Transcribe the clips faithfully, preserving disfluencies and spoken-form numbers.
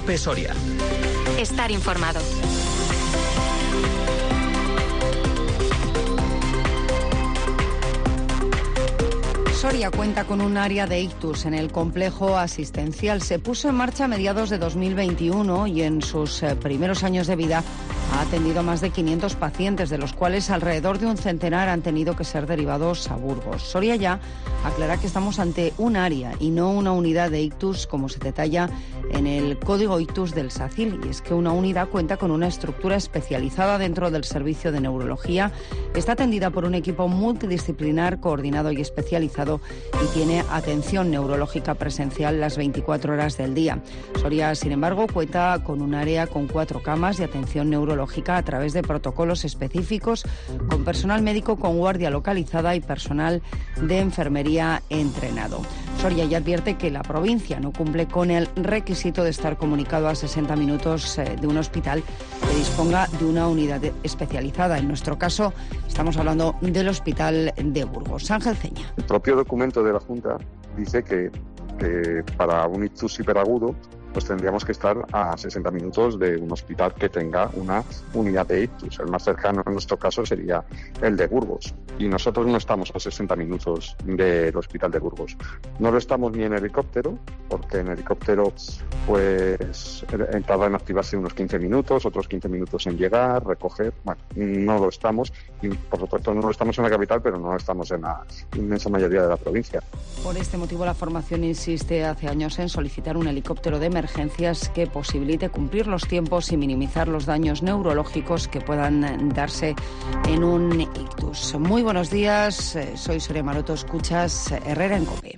Cope Soria. Estar informado. Soria cuenta con un área de ictus en el complejo asistencial. Se puso en marcha a mediados de dos mil veintiuno y en sus eh, primeros años de vida ha atendido a más de quinientos pacientes, de los cuales alrededor de un centenar han tenido que ser derivados a Burgos. Soria ya aclara que estamos ante un área y no una unidad de ictus, como se detalla en el Código Ictus del SACIL, y es que una unidad cuenta con una estructura especializada dentro del servicio de neurología, está atendida por un equipo multidisciplinar, coordinado y especializado, y tiene atención neurológica presencial las veinticuatro horas del día. Soria, sin embargo, cuenta con un área con cuatro camas de atención neurológica a través de protocolos específicos, con personal médico con guardia localizada y personal de enfermería entrenado. Soria ya advierte que la provincia no cumple con el requisito de estar comunicado a sesenta minutos de un hospital que disponga de una unidad especializada. En nuestro caso, estamos hablando del Hospital de Burgos. Ángel Ceña. El propio documento de la Junta dice que, que para un ictus hiperagudo pues tendríamos que estar a sesenta minutos de un hospital que tenga una unidad de ictus. El más cercano en nuestro caso sería el de Burgos. Y nosotros no estamos a sesenta minutos del hospital de Burgos. No lo estamos ni en helicóptero, porque en helicóptero pues tarda en activarse unos quince minutos, otros quince minutos en llegar, recoger. Bueno, no lo estamos. Y por supuesto no lo estamos en la capital, pero no lo estamos en la inmensa mayoría de la provincia. Por este motivo la formación insiste hace años en solicitar un helicóptero de emergencia emergencias que posibilite cumplir los tiempos y minimizar los daños neurológicos que puedan darse en un ictus. Muy buenos días, soy Soria Maroto, escuchas Herrera en Cope.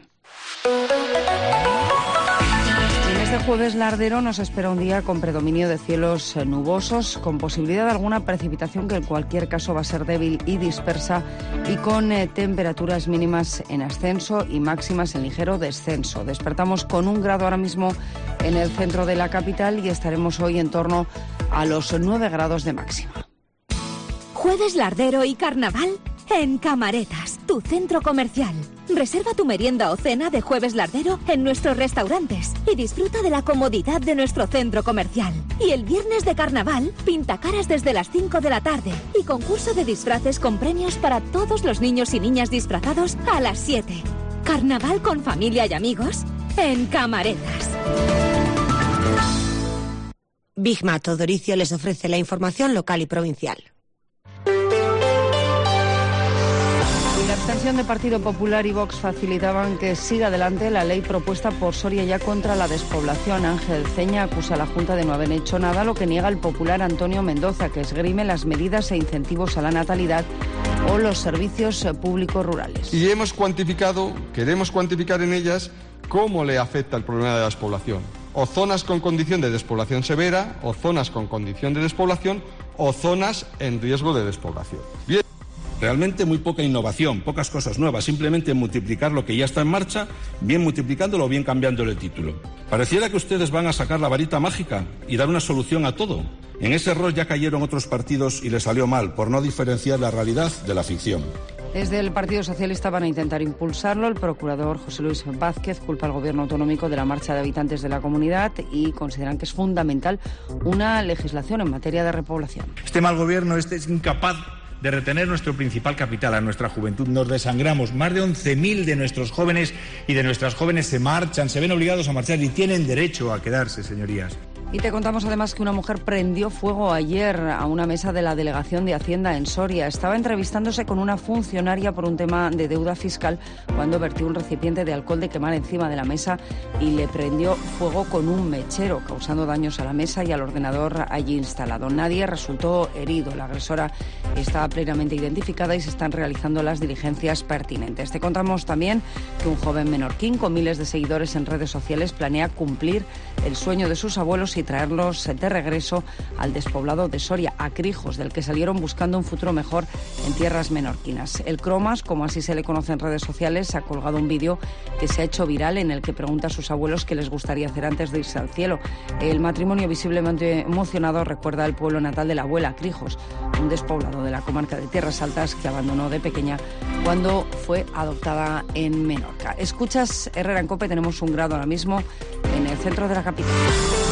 Este jueves lardero nos espera un día con predominio de cielos nubosos, con posibilidad de alguna precipitación que en cualquier caso va a ser débil y dispersa, y con eh, temperaturas mínimas en ascenso y máximas en ligero descenso. Despertamos con un grado ahora mismo en el centro de la capital y estaremos hoy en torno a los nueve grados de máxima. Jueves lardero y carnaval en Camaretas, tu centro comercial. Reserva tu merienda o cena de Jueves Lardero en nuestros restaurantes y disfruta de la comodidad de nuestro centro comercial. Y el viernes de carnaval, pinta caras desde las cinco de la tarde y concurso de disfraces con premios para todos los niños y niñas disfrazados a las siete. Carnaval con familia y amigos en Camaretas. Bigma Todoricio les ofrece la información local y provincial. La abstención de Partido Popular y Vox facilitaban que siga adelante la ley propuesta por Soria ya contra la despoblación. Ángel Ceña acusa a la Junta de no haber hecho nada, lo que niega el popular Antonio Mendoza, que esgrime las medidas e incentivos a la natalidad o los servicios públicos rurales. Y hemos cuantificado, queremos cuantificar en ellas cómo le afecta el problema de la despoblación. O zonas con condición de despoblación severa, o zonas con condición de despoblación, o zonas en riesgo de despoblación. Bien. Realmente muy poca innovación, pocas cosas nuevas, simplemente multiplicar lo que ya está en marcha, bien multiplicándolo o bien cambiándole el título. Pareciera que ustedes van a sacar la varita mágica y dar una solución a todo. En ese error ya cayeron otros partidos y les salió mal, por no diferenciar la realidad de la ficción. Desde el Partido Socialista van a intentar impulsarlo. El procurador José Luis Vázquez culpa al Gobierno autonómico de la marcha de habitantes de la comunidad y consideran que es fundamental una legislación en materia de repoblación. Este mal gobierno este es incapaz de retener nuestro principal capital, a nuestra juventud. Nos desangramos. Más de once mil de nuestros jóvenes y de nuestras jóvenes se marchan, se ven obligados a marchar y tienen derecho a quedarse, señorías. Y te contamos además que una mujer prendió fuego ayer a una mesa de la Delegación de Hacienda en Soria. Estaba entrevistándose con una funcionaria por un tema de deuda fiscal cuando vertió un recipiente de alcohol de quemar encima de la mesa y le prendió fuego con un mechero, causando daños a la mesa y al ordenador allí instalado. Nadie resultó herido. La agresora está plenamente identificada y se están realizando las diligencias pertinentes. Te contamos también que un joven menorquín con miles de seguidores en redes sociales planea cumplir el sueño de sus abuelos y traerlos de regreso al despoblado de Soria, a Crijos, del que salieron buscando un futuro mejor en tierras menorquinas. El Cromas, como así se le conoce en redes sociales, ha colgado un vídeo que se ha hecho viral en el que pregunta a sus abuelos qué les gustaría hacer antes de irse al cielo. El matrimonio visiblemente emocionado recuerda el pueblo natal de la abuela, Crijos, un despoblado de la comarca de Tierras Altas que abandonó de pequeña cuando fue adoptada en Menorca. Escuchas Herrera en Cope, tenemos un grado ahora mismo en el centro de la capital.